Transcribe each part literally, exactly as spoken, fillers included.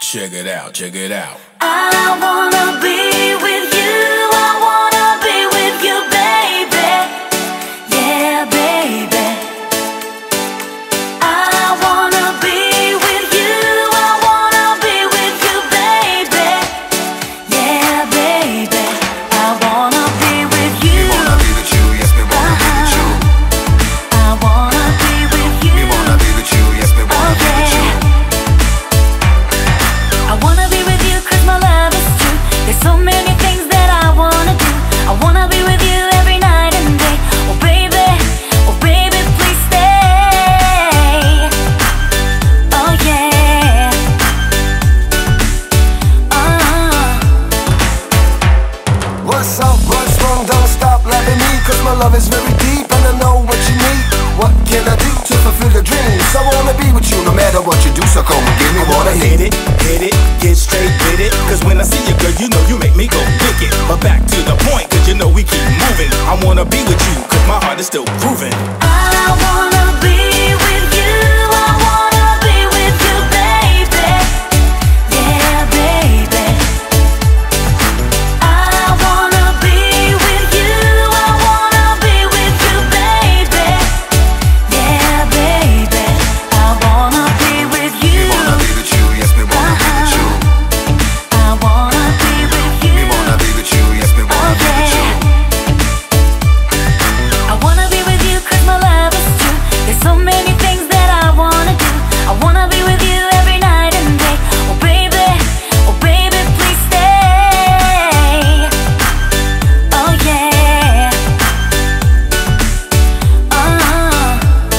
Check it out, check it out. I wanna be with you, I wanna be with you, baby. Yeah, baby. I wanna be with you, I wanna be with you, baby. Yeah, baby. I wanna be with you. We wanna be with you, yes, we wanna be with you. I wanna be with you. We wanna be with you, yes, we wanna be with you. I wanna be with you cause my love is true. There's so many things that I wanna do. I wanna be with you every night and day. Oh baby, oh baby, please stay. Oh yeah. uh. What's up, what's wrong, don't stop loving me, cause my love is very deep and I know what you need. What can I do to fulfill your dreams? I wanna be with you no matter what you do, so come and give me what I hit need. it, hit it, get straight with it. Cause when I see you, girl, you know you make me go wicked. But back to the point, cause you know we keep moving. I wanna be with you, cause my heart is still grooving. I wanna be with you, I wanna be with you, baby. Yeah, baby. I wanna be with you, I wanna be with you, baby. Yeah, baby. I wanna be with you. We wanna be with you, yes, we wanna be with you. I wanna be with you. We wanna be with you, yes, we wanna be with you. I wanna be with you cause my love is true. There's so many things that I wanna do. I wanna be with you every night and day. Oh baby, oh baby, please stay. Oh yeah. uh.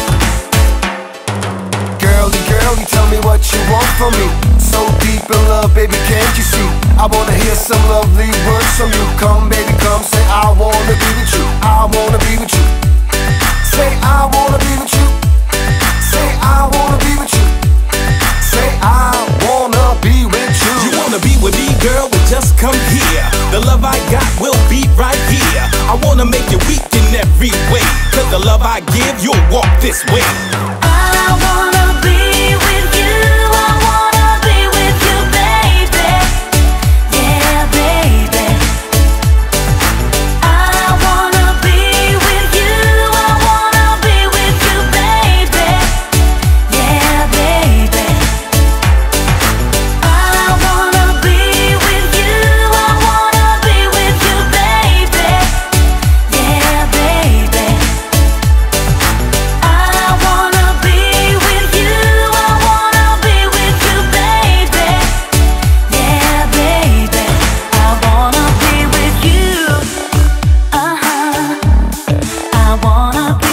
Girlie, girlie, tell me what you want from me. So deep in love, baby, can't you see? I wanna hear some lovely words from you. Come, baby, come, say I wanna be with you. I wanna be with you. Say I wanna be with you. Say I wanna be with you. Say I wanna be with you. You wanna be with me, girl? Well, just come here. The love I got will be right here. I wanna make you weak in every way. Cause the love I give, you'll walk this way. I wanna be with you, I wanna be with you, baby. Yeah, baby. I wanna be with you, I wanna be with you, baby. Yeah, baby. I wanna be with you, I wanna be with you, baby. Yeah, baby. I wanna be with you, I wanna be with you, baby. Yeah, baby. I wanna be with you. Uh-huh. I wanna be